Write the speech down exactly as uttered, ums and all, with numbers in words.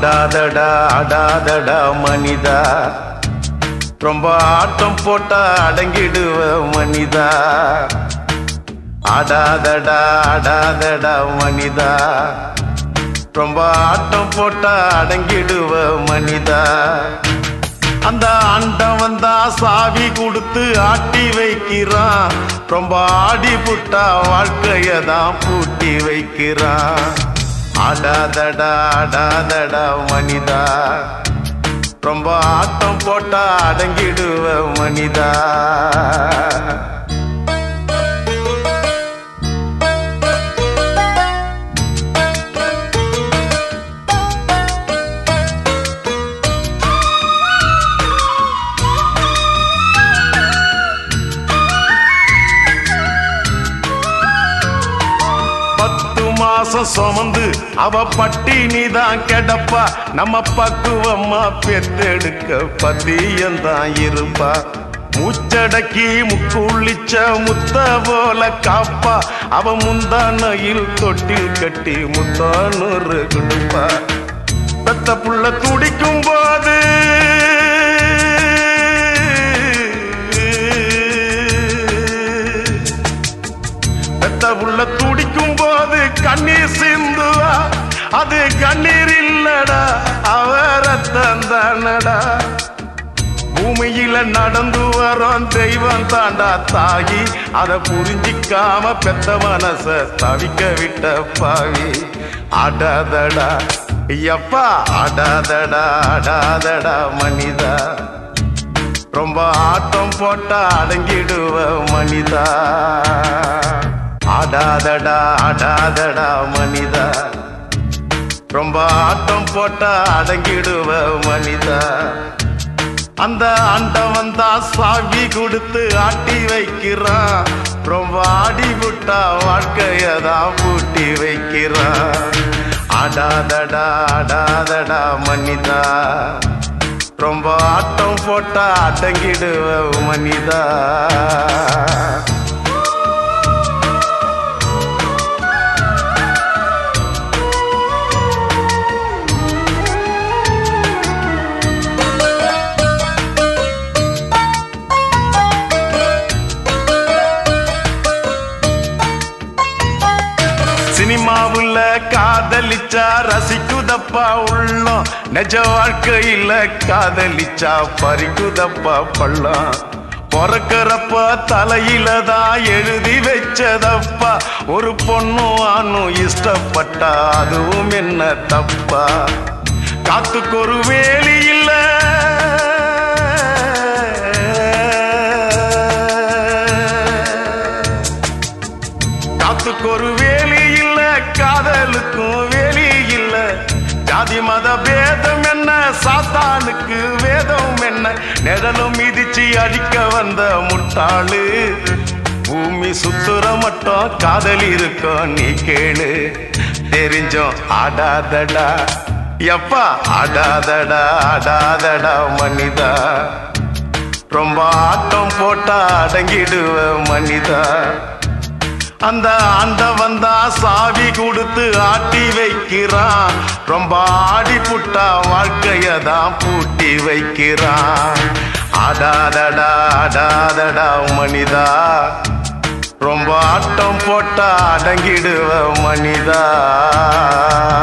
ஆடாதடா ஆடாதடா மனிதா, ரொம்ப ஆட்டம் போட்டா அடங்கிடுவ மனிதா. ஆடாதடா ஆடாதடா மனிதா, ரொம்ப ஆட்டம் போட்டா அடங்கிடுவ மனிதா. அந்த ஆண்டம் வந்தா சாவி கொடுத்து ஆட்டி வைக்கிறான், ரொம்ப ஆடி புட்டா வாழ்க்கையதான் பூட்டி வைக்கிறான். ஆடாதடா ஆடாதடா மனிதா, ரொம்ப ஆட்டம் போட்டா அடங்கிடுவ மனிதா. மாசம் சுமந்து அவ பட்டினிதான் கிடப்பா, நம்ம பக்குவம்மா பெத்தெடுக்க பத்தியந்தான் இருப்பா. மூச்சடக்கி முக்குளிச்ச முத்த போல காப்பா, அவ முந்தானையில் தொட்டில் கட்டி முத்தானூறு கொடுப்பா. பெத்த புள்ள துடிக்கும் போது பெத்த புள்ள துடிக்கும் போது கண்ணீர் சிந்துவா, அது கண்ணீர் இல்லடா அவரத்தம் தானடா. பூமியில நடந்து வரோம் தெய்வம் தாண்டா தாகி, அதை புரிஞ்சிக்காம பெத்த மனச தவிக்க விட்ட பாவி. ஆடாதடா ஐயப்பா ஆடாதடா ஆடாதடா மனிதா, ரொம்ப ஆட்டம் போட்டா அடங்கிடுவ மனிதா. ஆடாதடா ஆடாதடா மனிதா, ரொம்ப ஆட்டம் போட்டா அடங்கிடுவ மனிதா. அந்த ஆண்டம் வந்தா சாவி கொடுத்து ஆட்டி வைக்கிறான், ரொம்ப ஆடி விட்டா வாழ்க்கையதான் பூட்டி வைக்கிறான். ஆடாதடா ஆடாதடா மனிதா, ரொம்ப ஆட்டம் போட்டா அடங்கிடுவ மனிதா. சினிமாவுல காதலிச்சா ரசிக்குதப்பா உள்ளம், நிஜ வாழ்க்கையில காதலிச்சா பறிக்குதப்பா பள்ளம். பிறக்கிறப்ப தலையில தான் எழுதி வச்சதப்பா, ஒரு பொண்ணும் ஆணும் இஷ்டப்பட்டா அதுவும் என்ன தப்பா. காத்துக்கு ஒரு வேலி இல்ல காத்துக்கு ஒரு வேலி இல்ல, காதலுக்கும் வேலி இல்ல. ஜாதி மத பேதம் என்ன, சாத்தானுக்கு வேதம் என்ன. நிழலும் மிதிச்சு அடிக்க வந்த முட்டாளு, பூமி சுத்துற மட்டும் காதல் இருக்கும் நீ கேளு. தெரிஞ்சோம் ஆடாதடா எப்பா ஆடாதடா ஆடாதடா மனிதா, ரொம்ப ஆட்டம் போட்டா அடங்கிடுவ மனிதா. அந்த ஆண்ட வந்தா சாவி கொடுத்து ஆட்டி வைக்கிறான், ரொம்ப ஆடி புட்டா வாழ்க்கையதான் பூட்டி வைக்கிறான். ஆடாதடா ஆடாதடா மனிதா, ரொம்ப ஆட்டம் போட்டா அடங்கிடுவ மனிதா.